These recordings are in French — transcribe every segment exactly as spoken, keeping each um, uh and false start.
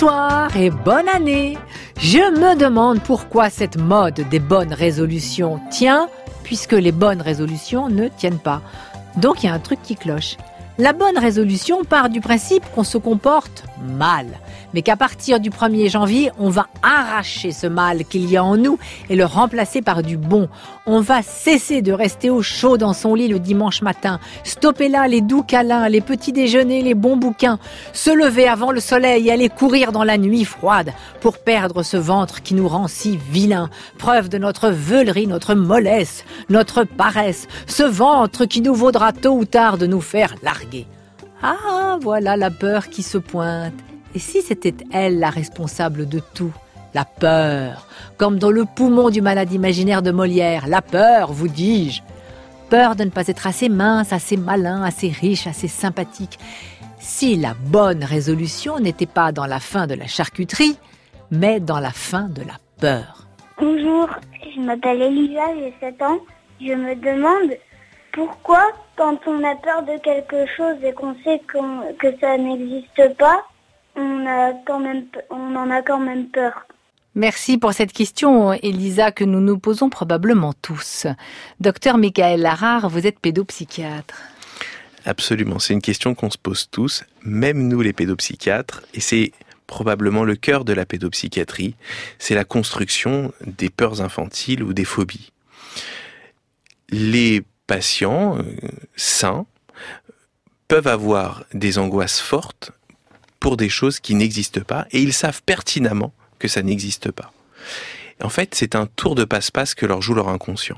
Bonsoir et bonne année. Je me demande pourquoi cette mode des bonnes résolutions tient, puisque les bonnes résolutions ne tiennent pas. Donc il y a un truc qui cloche. La bonne résolution part du principe qu'on se comporte mal, mais qu'à partir du premier janvier, on va arracher ce mal qu'il y a en nous et le remplacer par du bon. On va cesser de rester au chaud dans son lit le dimanche matin, stopper là les doux câlins, les petits déjeuners, les bons bouquins, se lever avant le soleil et aller courir dans la nuit froide pour perdre ce ventre qui nous rend si vilains, preuve de notre veulerie, notre mollesse, notre paresse, ce ventre qui nous vaudra tôt ou tard de nous faire larguer. Ah, voilà la peur qui se pointe. Et si c'était elle la responsable de tout ? La peur, comme dans le poumon du malade imaginaire de Molière. La peur, vous dis-je. Peur de ne pas être assez mince, assez malin, assez riche, assez sympathique. Si la bonne résolution n'était pas dans la fin de la charcuterie, mais dans la fin de la peur. Bonjour, je m'appelle Elisa, j'ai sept ans. Je me demande pourquoi, quand on a peur de quelque chose et qu'on sait qu'on, que ça n'existe pas, on, a quand même, on en a quand même peur. Merci pour cette question, Elisa, que nous nous posons probablement tous. Docteur Michael Larare, vous êtes pédopsychiatre. Absolument, c'est une question qu'on se pose tous, même nous les pédopsychiatres, et c'est probablement le cœur de la pédopsychiatrie, c'est la construction des peurs infantiles ou des phobies. Les patients euh, sains peuvent avoir des angoisses fortes pour des choses qui n'existent pas, et ils savent pertinemment que ça n'existe pas. En fait, c'est un tour de passe-passe que leur joue leur inconscient.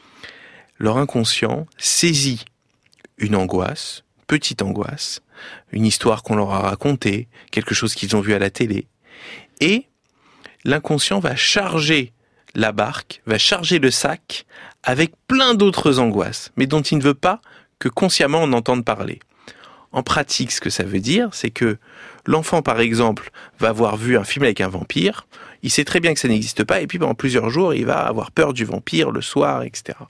Leur inconscient saisit une angoisse, petite angoisse, une histoire qu'on leur a racontée, quelque chose qu'ils ont vu à la télé, et l'inconscient va charger la barque, va charger le sac avec plein d'autres angoisses, mais dont il ne veut pas que consciemment on entende parler. En pratique, ce que ça veut dire, c'est que l'enfant, par exemple, va avoir vu un film avec un vampire, il sait très bien que ça n'existe pas, et puis pendant plusieurs jours, il va avoir peur du vampire le soir, et cetera.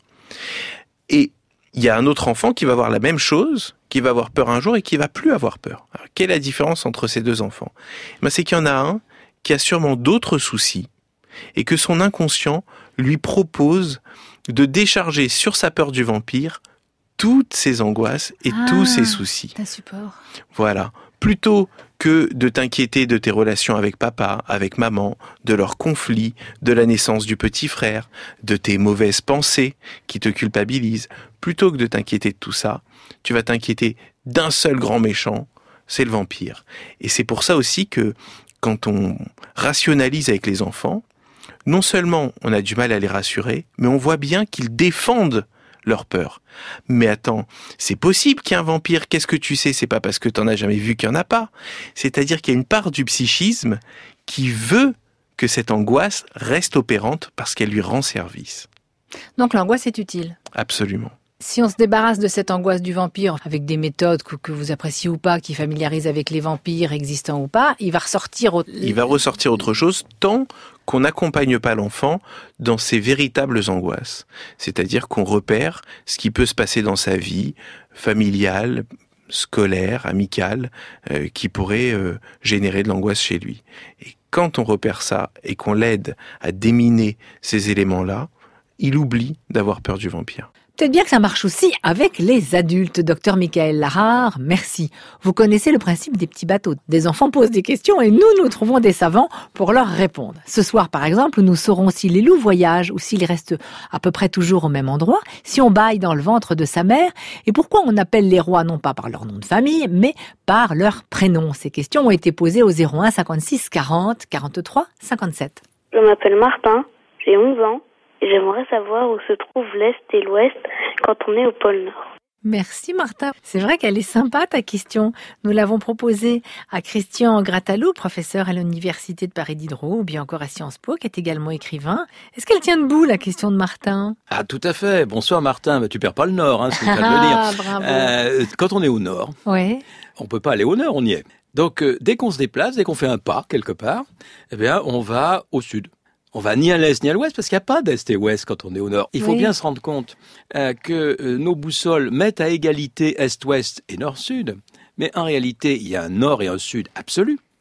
Et il y a un autre enfant qui va voir la même chose, qui va avoir peur un jour et qui va plus avoir peur. Alors, quelle est la différence entre ces deux enfants ? Ben, c'est qu'il y en a un qui a sûrement d'autres soucis, et que son inconscient lui propose de décharger sur sa peur du vampire toutes ses angoisses et ah, tous ses soucis. Un support. Voilà. Plutôt que de t'inquiéter de tes relations avec papa, avec maman, de leurs conflits, de la naissance du petit frère, de tes mauvaises pensées qui te culpabilisent, plutôt que de t'inquiéter de tout ça, tu vas t'inquiéter d'un seul grand méchant, c'est le vampire. Et c'est pour ça aussi que quand on rationalise avec les enfants, non seulement on a du mal à les rassurer, mais on voit bien qu'ils défendent leur peur. Mais attends, c'est possible qu'il y ait un vampire, qu'est-ce que tu sais ? C'est pas parce que t'en as jamais vu qu'il n'y en a pas. C'est-à-dire qu'il y a une part du psychisme qui veut que cette angoisse reste opérante parce qu'elle lui rend service. Donc l'angoisse est utile ? Absolument. Si on se débarrasse de cette angoisse du vampire avec des méthodes que, que vous appréciez ou pas, qui familiarisent avec les vampires existants ou pas, il va ressortir... Au... Il va ressortir autre chose tant qu'on n'accompagne pas l'enfant dans ses véritables angoisses. C'est-à-dire qu'on repère ce qui peut se passer dans sa vie familiale, scolaire, amicale, euh, qui pourrait euh, générer de l'angoisse chez lui. Et quand on repère ça et qu'on l'aide à déminer ces éléments-là, il oublie d'avoir peur du vampire. Peut-être bien que ça marche aussi avec les adultes, docteur Michael Larare, merci. Vous connaissez le principe des petits bateaux. Des enfants posent des questions et nous, nous trouvons des savants pour leur répondre. Ce soir, par exemple, nous saurons si les loups voyagent ou s'ils restent à peu près toujours au même endroit, si on bâille dans le ventre de sa mère, et pourquoi on appelle les rois non pas par leur nom de famille, mais par leur prénom. Ces questions ont été posées au zéro un cinquante-six quarante quarante-trois cinquante-sept. Je m'appelle Martin, j'ai onze ans. J'aimerais savoir où se trouvent l'Est et l'Ouest quand on est au pôle Nord. Merci Martha. C'est vrai qu'elle est sympa ta question. Nous l'avons proposée à Christian Grattalou, professeur à l'Université de Paris Diderot, ou bien encore à Sciences Po, qui est également écrivain. Est-ce qu'elle tient debout la question de Martin ? Ah tout à fait. Bonsoir Martin. Bah, tu perds pas le Nord, hein, c'est le cas de le dire. Ah bravo. Euh, quand on est au Nord, ouais. On peut pas aller au Nord, on y est. Donc euh, dès qu'on se déplace, dès qu'on fait un pas quelque part, eh bien on va au Sud. On va ni à l'Est ni à l'Ouest parce qu'il n'y a pas d'Est et Ouest quand on est au Nord. Il faut oui. bien se rendre compte euh, que euh, nos boussoles mettent à égalité Est-Ouest et Nord-Sud. Mais en réalité, il y a un Nord et un Sud absolu.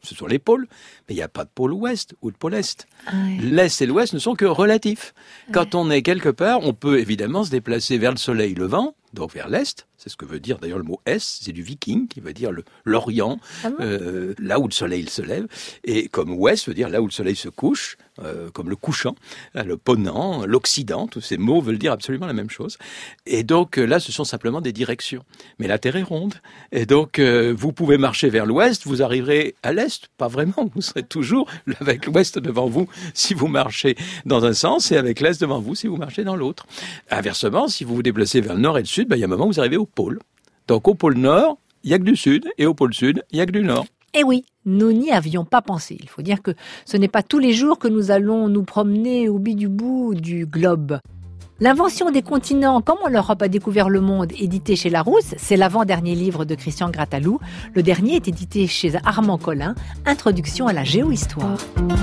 ce sont les pôles, mais il n'y a pas de pôle ouest ou de pôle est. Ah ouais. L'est et l'ouest ne sont que relatifs. Quand ouais. on est quelque part, on peut évidemment se déplacer vers le soleil levant, donc vers l'est. C'est ce que veut dire d'ailleurs le mot est, c'est du viking, qui veut dire le, l'Orient, ah bon euh, là où le soleil se lève. Et comme ouest veut dire là où le soleil se couche, euh, comme le couchant, le ponant, l'occident, tous ces mots veulent dire absolument la même chose. Et donc là, ce sont simplement des directions. Mais la Terre est ronde. Et donc, euh, vous pouvez marcher vers l'ouest, vous arriverez à l'est. Pas vraiment, vous serez toujours avec l'ouest devant vous si vous marchez dans un sens et avec l'est devant vous si vous marchez dans l'autre. Inversement, si vous vous déplacez vers le nord et le sud, ben, il y a un moment où vous arrivez au pôle. Donc au pôle nord, il n'y a que du sud, et au pôle sud, il n'y a que du nord. Eh oui, nous n'y avions pas pensé. Il faut dire que ce n'est pas tous les jours que nous allons nous promener au bout du bout du globe. L'invention des continents, comment l'Europe a découvert le monde, édité chez Larousse, c'est l'avant-dernier livre de Christian Grattalou. Le dernier est édité chez Armand Collin, Introduction à la géohistoire.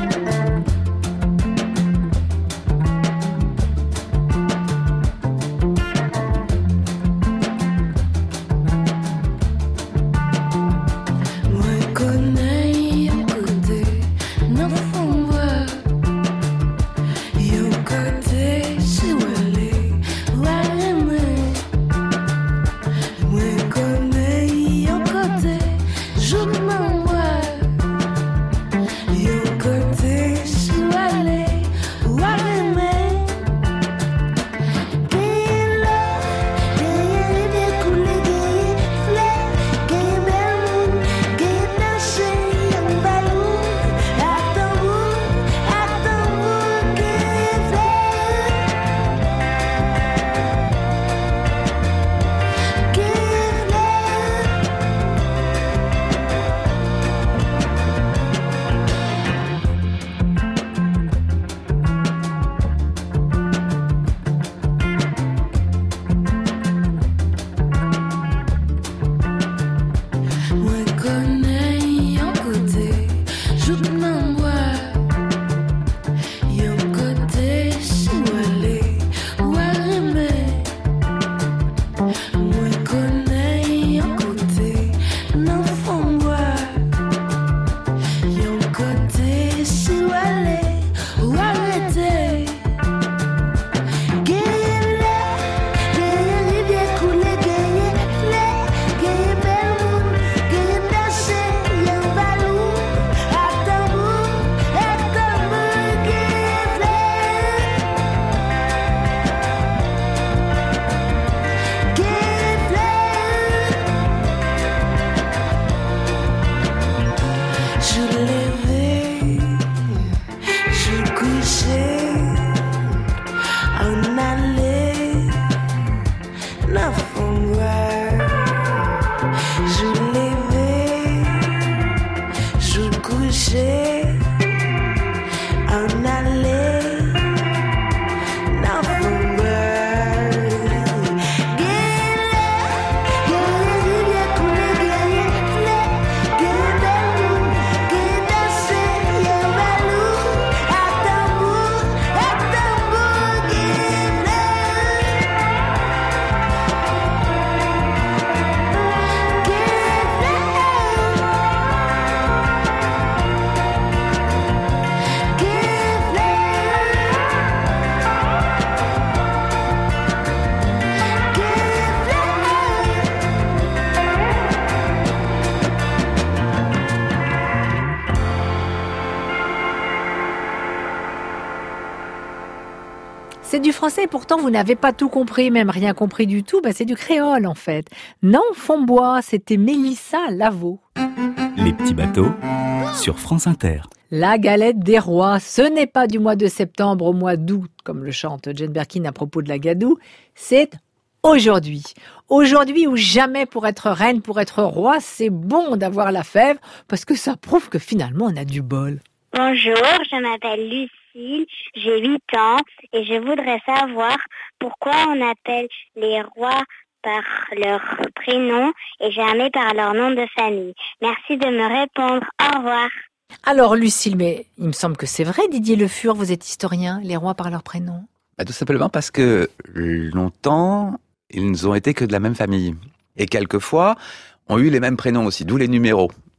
C'est du français et pourtant vous n'avez pas tout compris, même rien compris du tout, bah c'est du créole en fait. Non, Fombois, c'était Mélissa Lavaux. Les petits bateaux sur France Inter. La galette des rois, ce n'est pas du mois de septembre au mois d'août, comme le chante Jane Birkin à propos de la gadoue, c'est aujourd'hui. Aujourd'hui ou jamais pour être reine, pour être roi, c'est bon d'avoir la fève, parce que ça prouve que finalement on a du bol. Bonjour, je m'appelle Lucille, j'ai huit ans et je voudrais savoir pourquoi on appelle les rois par leur prénom et jamais par leur nom de famille. Merci de me répondre. Au revoir. Alors Lucille, mais il me semble que c'est vrai, Didier Le Fur, vous êtes historien, les rois par leur prénom. Bah, tout simplement parce que longtemps, ils ont été que de la même famille. Et quelquefois, ont eu les mêmes prénoms aussi, d'où les numéros.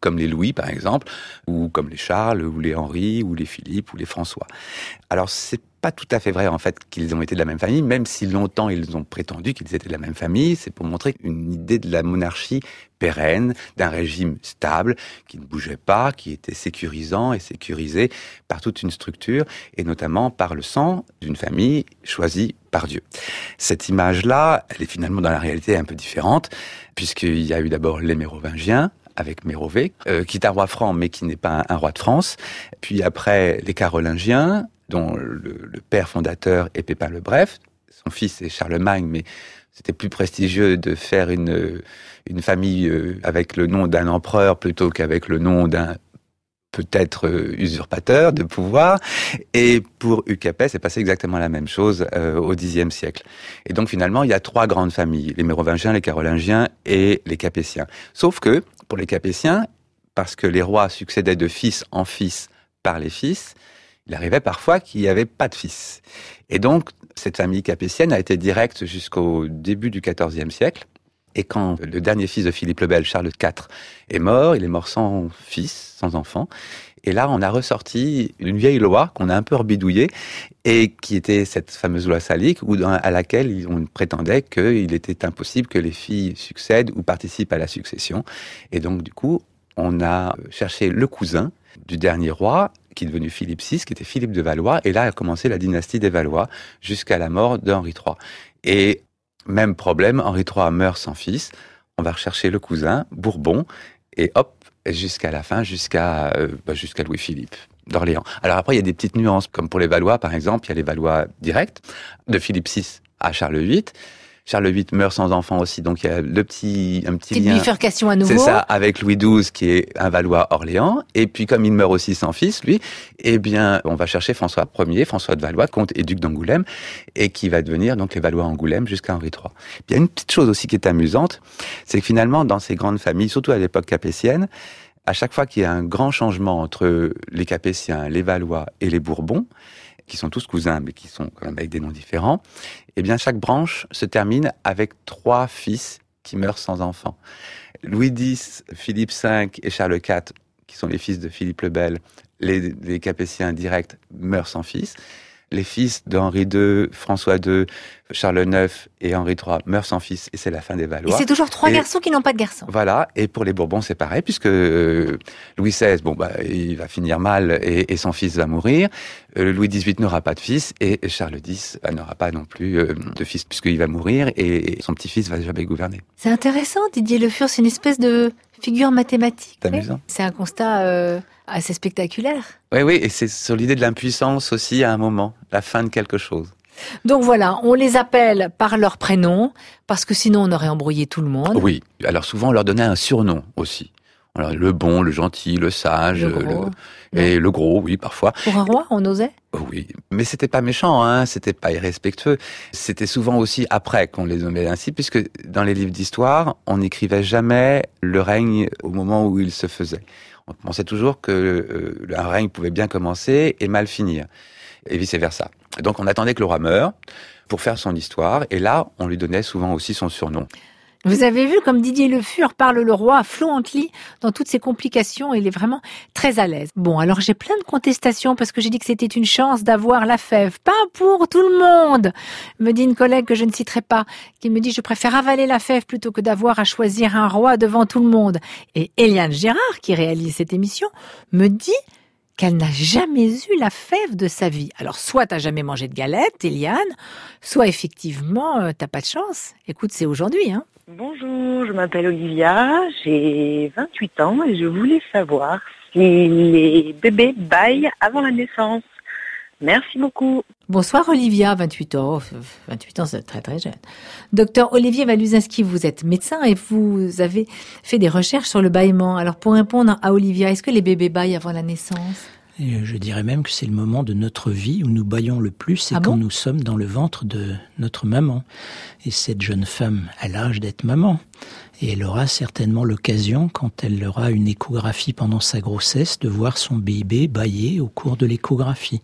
comme les Louis par exemple, ou comme les Charles, ou les Henri, ou les Philippe, ou les François. Alors c'est pas tout à fait vrai en fait qu'ils ont été de la même famille, même si longtemps ils ont prétendu qu'ils étaient de la même famille. C'est pour montrer une idée de la monarchie pérenne, d'un régime stable, qui ne bougeait pas, qui était sécurisant et sécurisé par toute une structure, et notamment par le sang d'une famille choisie par Dieu. Cette image-là, elle est finalement dans la réalité un peu différente, puisqu'il y a eu d'abord les Mérovingiens, avec Mérové, euh, qui est un roi franc, mais qui n'est pas un, un roi de France. Puis après, les Carolingiens, dont le, le père fondateur est Pépin le Bref, son fils est Charlemagne, mais c'était plus prestigieux de faire une, une famille euh, avec le nom d'un empereur plutôt qu'avec le nom d'un peut-être euh, usurpateur de pouvoir. Et pour Hugh Capet, c'est passé exactement la même chose euh, au Xe siècle. Et donc finalement, il y a trois grandes familles, les Mérovingiens, les Carolingiens et les Capétiens. Sauf que, pour les Capétiens, parce que les rois succédaient de fils en fils par les fils, il arrivait parfois qu'il n'y avait pas de fils. Et donc, cette famille capétienne a été directe jusqu'au début du quatorzième siècle. Et quand le dernier fils de Philippe le Bel, Charles quatre, est mort, il est mort sans fils, sans enfant. Et là, on a ressorti une vieille loi qu'on a un peu rebidouillée, et qui était cette fameuse loi salique, où, à laquelle on prétendait qu'il était impossible que les filles succèdent ou participent à la succession. Et donc, du coup, on a cherché le cousin du dernier roi, qui est devenu Philippe six, qui était Philippe de Valois, et là a commencé la dynastie des Valois, jusqu'à la mort d'Henri trois. Et même problème, Henri trois meurt sans fils, on va rechercher le cousin, Bourbon, et hop, jusqu'à la fin, jusqu'à euh, bah, jusqu'à Louis-Philippe d'Orléans. Alors après, il y a des petites nuances, comme pour les Valois, par exemple, il y a les Valois directs, de Philippe six à Charles huit. Charles huit meurt sans enfant aussi, donc il y a le petit, un petit Petite lien. bifurcation à nouveau. C'est ça, avec Louis douze, qui est un Valois Orléans. Et puis, comme il meurt aussi sans fils, lui, eh bien, on va chercher François Ier, François de Valois, comte et duc d'Angoulême, et qui va devenir, donc, les Valois Angoulême jusqu'à Henri trois. Puis, il y a une petite chose aussi qui est amusante, c'est que finalement, dans ces grandes familles, surtout à l'époque capétienne, à chaque fois qu'il y a un grand changement entre les Capétiens, les Valois et les Bourbons, qui sont tous cousins, mais qui sont quand même avec des noms différents, eh bien, chaque branche se termine avec trois fils qui meurent sans enfants. Louis dix, Philippe cinq et Charles quatre, qui sont les fils de Philippe le Bel, les, les Capétiens directs meurent sans fils. Les fils d'Henri deux, François deux, Charles neuf et Henri trois meurent sans fils, et c'est la fin des Valois. Et c'est toujours trois et, garçons qui n'ont pas de garçons. Voilà, et pour les Bourbons, c'est pareil, puisque euh, Louis seize, bon, bah, il va finir mal et, et son fils va mourir. Euh, Louis dix-huit n'aura pas de fils, et Charles dix bah, n'aura pas non plus euh, de fils, puisqu'il va mourir, et, et son petit-fils va jamais gouverner. C'est intéressant, Didier Le Fur, c'est une espèce de figure mathématique. C'est amusant. C'est un constat euh, assez spectaculaire. Oui, oui, et c'est sur l'idée de l'impuissance aussi à un moment, la fin de quelque chose. Donc voilà, on les appelle par leur prénom, parce que sinon on aurait embrouillé tout le monde. Oui, alors souvent on leur donnait un surnom aussi. Alors, le bon, le gentil, le sage, le gros. Le... et le gros, oui, parfois. Pour un roi, on osait ? Oui, mais c'était pas méchant, hein, c'était pas irrespectueux. C'était souvent aussi après qu'on les nommait ainsi, puisque dans les livres d'histoire, on n'écrivait jamais le règne au moment où il se faisait. On pensait toujours que euh, un règne pouvait bien commencer et mal finir, et vice-versa. Donc on attendait que le roi meure pour faire son histoire, et là, on lui donnait souvent aussi son surnom. Vous avez vu comme Didier Le Fur parle le roi fluently dans toutes ses complications, il est vraiment très à l'aise. Bon, alors j'ai plein de contestations parce que j'ai dit que c'était une chance d'avoir la fève. Pas pour tout le monde, me dit une collègue que je ne citerai pas, qui me dit je préfère avaler la fève plutôt que d'avoir à choisir un roi devant tout le monde. Et Eliane Gérard, qui réalise cette émission, me dit qu'elle n'a jamais eu la fève de sa vie. Alors, soit t'as jamais mangé de galette, Eliane, soit effectivement, euh, t'as pas de chance. Écoute, c'est aujourd'hui, hein. Bonjour, je m'appelle Olivia, j'ai vingt-huit ans et je voulais savoir si les bébés baillent avant la naissance. Merci beaucoup. Bonsoir Olivia, vingt-huit ans. vingt-huit ans, c'est très très jeune. Docteur Olivier Waluzinski, vous êtes médecin et vous avez fait des recherches sur le bâillement. Alors pour répondre à Olivia, est-ce que les bébés baillent avant la naissance ? Et je dirais même que c'est le moment de notre vie où nous bâillons le plus, c'est ah quand bon nous sommes dans le ventre de notre maman. Et cette jeune femme a l'âge d'être maman. Et elle aura certainement l'occasion, quand elle aura une échographie pendant sa grossesse, de voir son bébé bâiller au cours de l'échographie.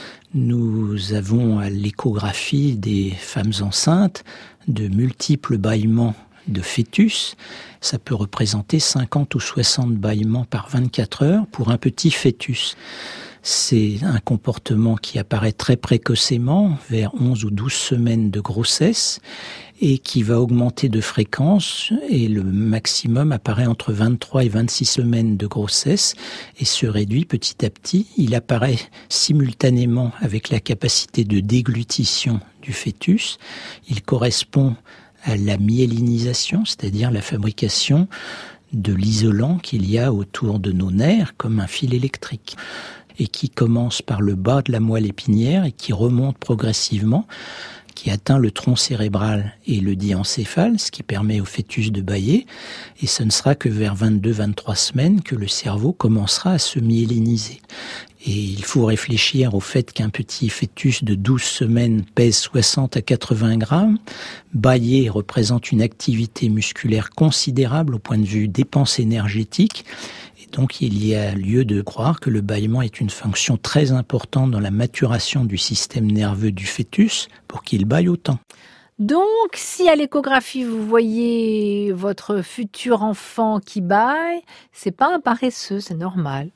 Nous avons à l'échographie des femmes enceintes de multiples bâillements de fœtus. Ça peut représenter cinquante ou soixante bâillements par vingt-quatre heures pour un petit fœtus. C'est un comportement qui apparaît très précocement, vers onze ou douze semaines de grossesse, et qui va augmenter de fréquence, et le maximum apparaît entre vingt-trois et vingt-six semaines de grossesse, et se réduit petit à petit. Il apparaît simultanément avec la capacité de déglutition du fœtus. Il correspond à la myélinisation, c'est-à-dire la fabrication de l'isolant qu'il y a autour de nos nerfs, comme un fil électrique, et qui commence par le bas de la moelle épinière et qui remonte progressivement, qui atteint le tronc cérébral et le diencéphale, ce qui permet au fœtus de bâiller. Et ce ne sera que vers vingt-deux à vingt-trois semaines que le cerveau commencera à se myéliniser. Et il faut réfléchir au fait qu'un petit fœtus de douze semaines pèse soixante à quatre-vingts grammes. Bâiller représente une activité musculaire considérable au point de vue dépense énergétique. Donc il y a lieu de croire que le bâillement est une fonction très importante dans la maturation du système nerveux du fœtus pour qu'il bâille autant. Donc, si à l'échographie vous voyez votre futur enfant qui bâille, c'est pas un paresseux, c'est normal.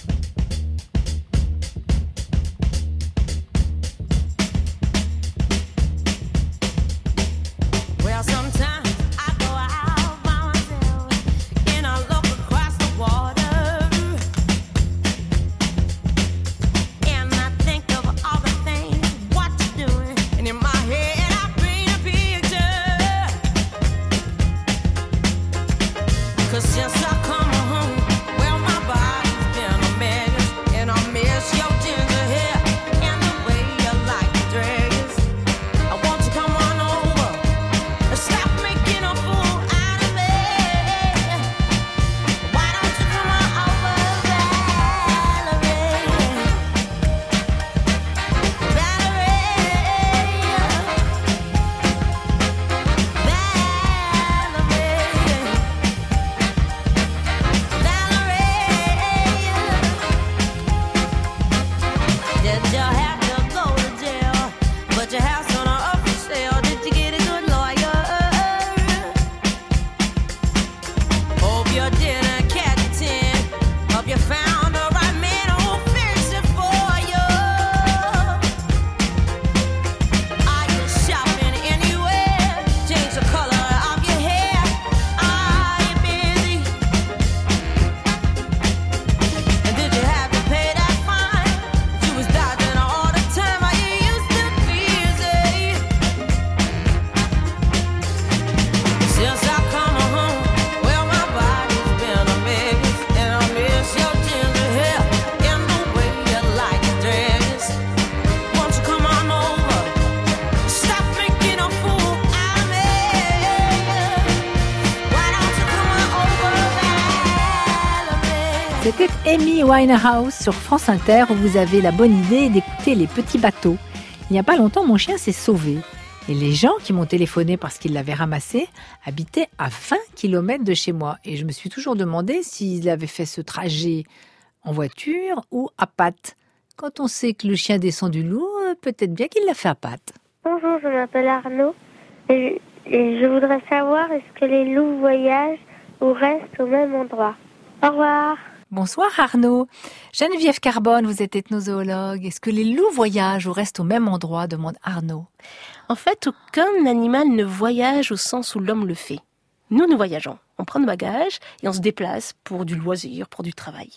C'était Amy Winehouse sur France Inter où vous avez la bonne idée d'écouter Les Petits Bateaux. Il n'y a pas longtemps, mon chien s'est sauvé. Et les gens qui m'ont téléphoné parce qu'ils l'avaient ramassé habitaient à vingt kilomètres de chez moi. Et je me suis toujours demandé s'ils avaient fait ce trajet en voiture ou à pattes. Quand on sait que le chien descend du loup, peut-être bien qu'il l'a fait à pattes. Bonjour, je m'appelle Arnaud. Et je, et je voudrais savoir, est-ce que les loups voyagent ou restent au même endroit? Au revoir. Bonsoir Arnaud. Geneviève Carbone, vous êtes ethnozoologue. Est-ce que les loups voyagent ou restent au même endroit, demande Arnaud. En fait, aucun animal ne voyage au sens où l'homme le fait. Nous, nous voyageons. On prend nos bagages et on se déplace pour du loisir, pour du travail.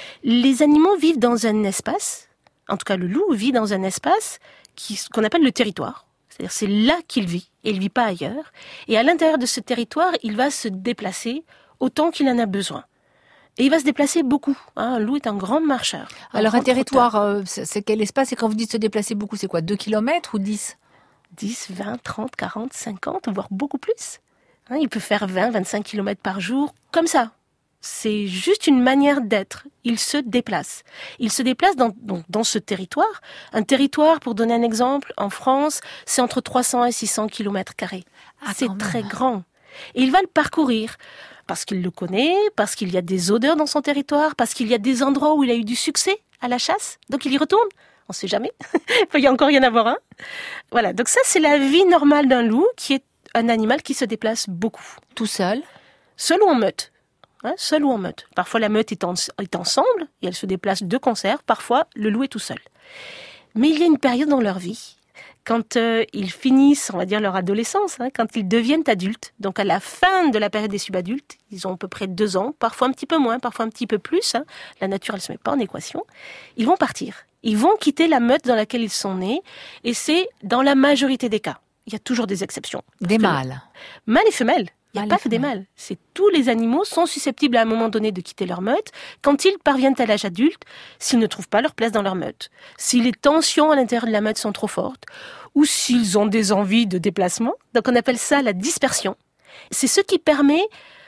Les animaux vivent dans un espace, en tout cas le loup vit dans un espace qui, qu'on appelle le territoire. C'est-à-dire c'est là qu'il vit et il ne vit pas ailleurs. Et à l'intérieur de ce territoire, il va se déplacer autant qu'il en a besoin. Et il va se déplacer beaucoup. Hein. Un loup est un grand marcheur. Un Alors grand un territoire, euh, c'est quel espace? Et quand vous dites se déplacer beaucoup, c'est quoi? deux kilomètres ou dix? dix, vingt, trente, quarante, cinquante, voire beaucoup plus. Hein, il peut faire vingt, vingt-cinq kilomètres par jour, comme ça. C'est juste une manière d'être. Il se déplace. Il se déplace dans, dans, dans ce territoire. Un territoire, pour donner un exemple, en France, c'est entre trois cents et six cents kilomètres carrés. Ah, c'est très grand. Et il va le parcourir. Parce qu'il le connaît, parce qu'il y a des odeurs dans son territoire, parce qu'il y a des endroits où il a eu du succès à la chasse. Donc il y retourne. On ne sait jamais. Il peut y encore y en avoir un. Voilà. Donc ça, c'est la vie normale d'un loup qui est un animal qui se déplace beaucoup. Tout seul? Seul ou en meute. Hein, seul ou en meute. Parfois, la meute est, en, est ensemble et elle se déplace de concert. Parfois, le loup est tout seul. Mais il y a une période dans leur vie, quand euh, ils finissent, on va dire, leur adolescence, hein, quand ils deviennent adultes, donc à la fin de la période des subadultes, ils ont à peu près deux ans, parfois un petit peu moins, parfois un petit peu plus, hein, la nature, elle ne se met pas en équation, ils vont partir. Ils vont quitter la meute dans laquelle ils sont nés, et c'est dans la majorité des cas. Il y a toujours des exceptions. Des mâles. Mâles et femelles. Il n'y a Mâles pas et que des femelles. mâles. C'est tous les animaux sont susceptibles à un moment donné de quitter leur meute quand ils parviennent à l'âge adulte, s'ils ne trouvent pas leur place dans leur meute. Si les tensions à l'intérieur de la meute sont trop fortes, ou s'ils ont des envies de déplacement. Donc on appelle ça la dispersion. C'est ce qui permet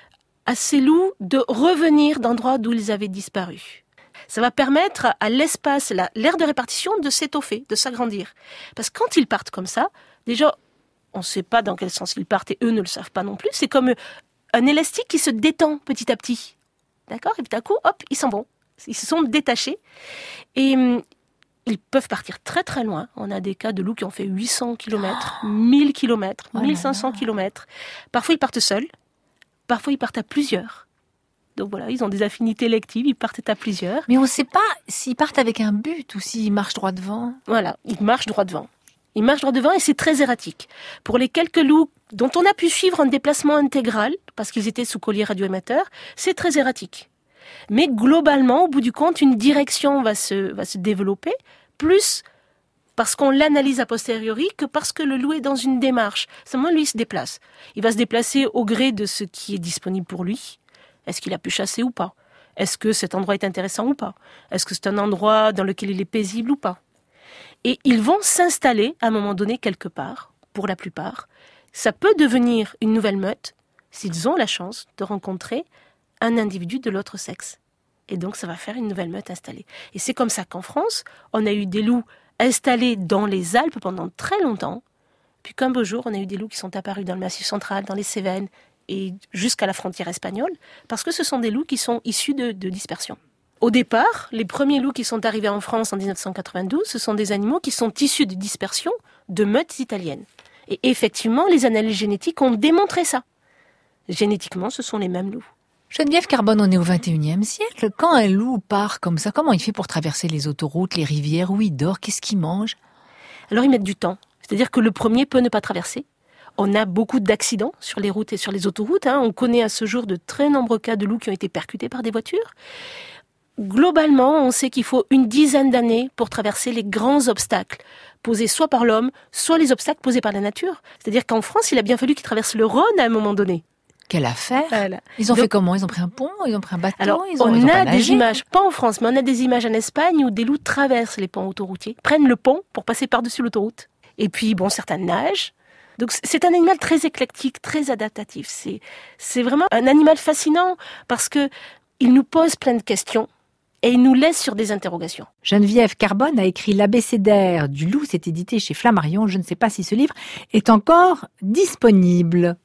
à ces loups de revenir d'endroits d'où ils avaient disparu. Ça va permettre à l'espace, la- l'aire de répartition de s'étoffer, de s'agrandir. Parce que quand ils partent comme ça, déjà, on ne sait pas dans quel sens ils partent et eux ne le savent pas non plus. C'est comme un élastique qui se détend petit à petit. D'accord ? Et puis d'un coup, hop, ils s'en vont. Ils se sont détachés. Et hum, ils peuvent partir très très loin. On a des cas de loups qui ont fait huit cents kilomètres, mille kilomètres, Oh là mille cinq cents kilomètres. Parfois, ils partent seuls. Parfois, ils partent à plusieurs. Donc voilà, ils ont des affinités électives, ils partent à plusieurs. Mais on ne sait pas s'ils partent avec un but ou s'ils marchent droit devant. Voilà, ils marchent droit devant. Ils marchent droit devant et c'est très erratique. Pour les quelques loups dont on a pu suivre un déplacement intégral, parce qu'ils étaient sous collier radioémetteur, c'est très erratique. Mais globalement, au bout du compte, une direction va se, va se développer, plus parce qu'on l'analyse a posteriori que parce que le loup est dans une démarche. Seulement, lui, il se déplace. Il va se déplacer au gré de ce qui est disponible pour lui. Est-ce qu'il a pu chasser ou pas ? Est-ce que cet endroit est intéressant ou pas ? Est-ce que c'est un endroit dans lequel il est paisible ou pas ? Et ils vont s'installer à un moment donné quelque part, pour la plupart. Ça peut devenir une nouvelle meute s'ils ont la chance de rencontrer un individu de l'autre sexe. Et donc ça va faire une nouvelle meute installée. Et c'est comme ça qu'en France, on a eu des loups installés dans les Alpes pendant très longtemps, puis qu'un beau jour, on a eu des loups qui sont apparus dans le Massif central, dans les Cévennes, et jusqu'à la frontière espagnole, parce que ce sont des loups qui sont issus de, de dispersion. Au départ, les premiers loups qui sont arrivés en France en dix-neuf cent quatre-vingt-douze, ce sont des animaux qui sont issus de dispersion de meutes italiennes. Et effectivement, les analyses génétiques ont démontré ça. Génétiquement, ce sont les mêmes loups. Geneviève Carbone, on est au vingt et unième siècle. Quand un loup part comme ça, comment il fait pour traverser les autoroutes, les rivières, où il dort, qu'est-ce qu'il mange ? Alors ils mettent du temps. C'est-à-dire que le premier peut ne pas traverser. On a beaucoup d'accidents sur les routes et sur les autoroutes. Hein. On connaît à ce jour de très nombreux cas de loups qui ont été percutés par des voitures. Globalement, on sait qu'il faut une dizaine d'années pour traverser les grands obstacles posés soit par l'homme, soit les obstacles posés par la nature. C'est-à-dire qu'en France, il a bien fallu qu'ils traversent le Rhône à un moment donné. Quelle affaire ? Voilà. Ils ont Donc, fait comment ? Ils ont pris un pont ? Ils ont pris un bateau ? Alors, ils ont, on ils ont a pas des nagé images, pas en France, mais on a des images en Espagne où des loups traversent les ponts autoroutiers, prennent le pont pour passer par-dessus l'autoroute. Et puis, bon, certains nagent. Donc, c'est un animal très éclectique, très adaptatif. C'est, c'est vraiment un animal fascinant parce que il nous pose plein de questions et il nous laisse sur des interrogations. Geneviève Carbone a écrit l'abécédaire du loup, c'est édité chez Flammarion. Je ne sais pas si ce livre est encore disponible.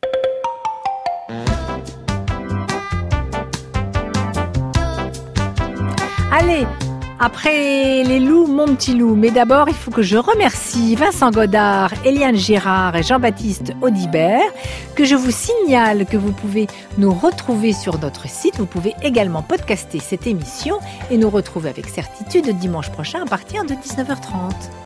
Allez, après les loups, mon petit loup. Mais d'abord, il faut que je remercie Vincent Godard, Eliane Girard et Jean-Baptiste Audibert, que je vous signale que vous pouvez nous retrouver sur notre site. Vous pouvez également podcaster cette émission et nous retrouver avec certitude dimanche prochain à partir de dix-neuf heures trente.